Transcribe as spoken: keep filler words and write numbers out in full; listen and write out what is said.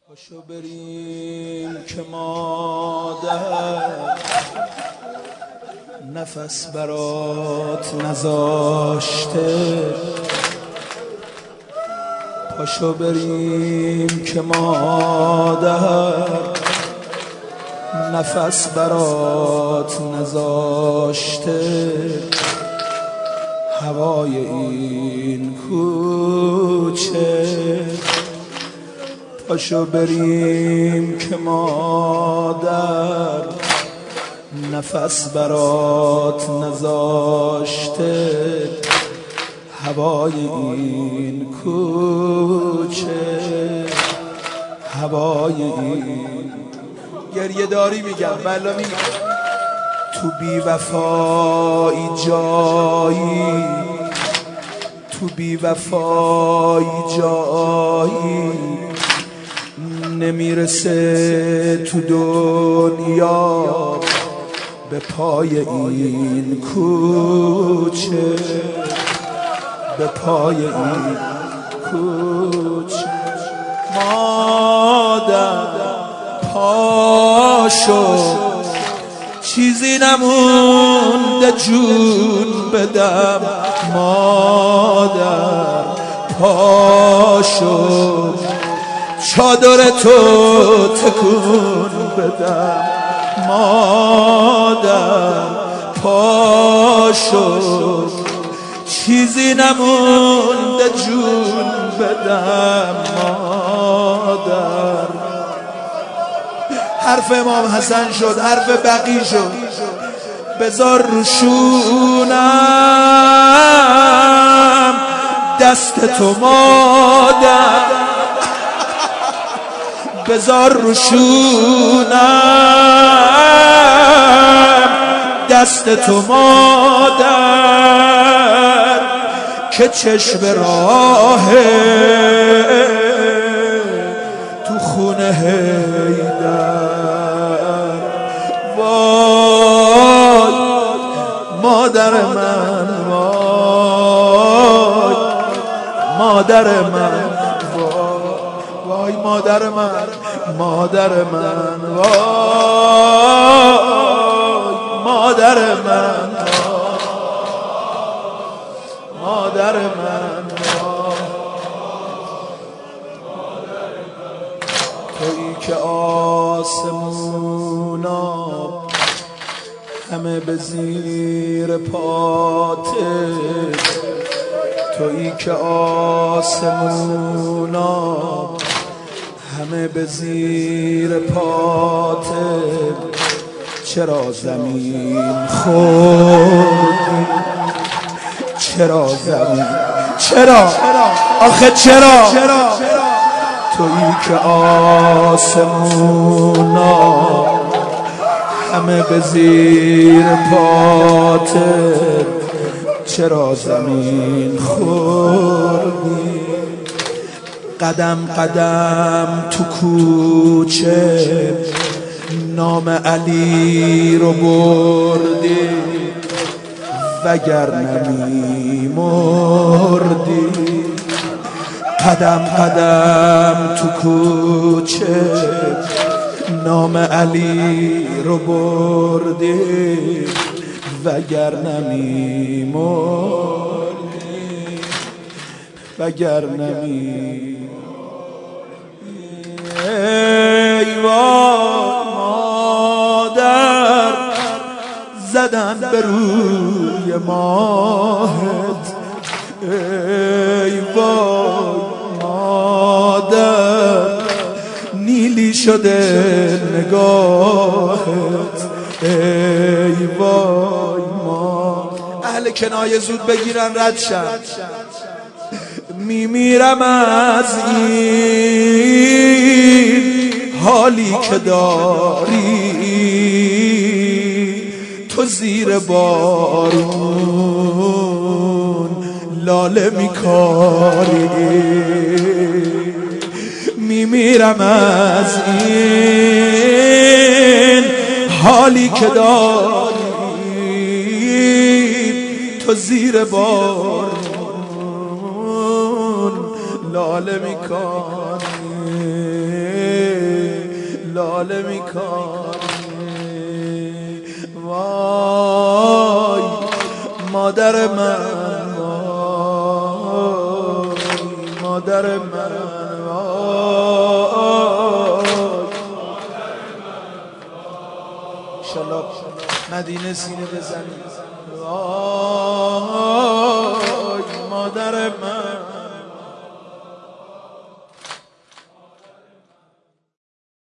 پاشو بریم که مادر نفس برات نذاشته. پاشو بریم که مادر نفس برات نذاشته. هوای این کوچه پاشو بریم که مادر نفس برات نذاشته. هوای این کوچه هوای این گریه داری میگم بلا میگم. تو بی وفایی جایی تو بی وفایی جایی نمیرسه تو دنیا به پای این کوچه به پای این کوچه. مادر پاشو چیزی نمونده جون بدم. مادر پاشو چادر تو تکون بدم. مادر پاشو چیزی نمونده جون بدم. مادر حرف امام حسن شد، حرف بقی شد. بذار روشونم دست تو مادر. بذار روشونم دست تو مادر که چشم راه تو خونه حیدر. وای مادر من وای مادر من وای مادر من مادر من وای مادر من مادر من تویی که آسمونا همه به زیر پاته. تویی که آسمونا همه به زیر پاته. چرا زمین خوردی چرا زمین چرا آخه چرا تویی که آسمونا همه به زیر پاته. چرا زمین خوردی قدم قدم تو کوچه نام علی رو بردی. وگر نمی مردی قدم قدم تو کوچه نام علی رو بردی. وگر نمی مردی وگر نمی ای وای مادر زدن به روی ماهت. ای وای مادر نیلی شده نگاهت. ای وای ما اهل کنایه زود بگیرن رد شن. میمیرم از این حالی که داری تو زیر بارون لاله میکاری. میمیرم از این حالی که داری تو زیر بارون لاله میکنی. لاله میکنی. وای مادر من، وای مادر من، وای انشالله مدینه سینه بزنی. وای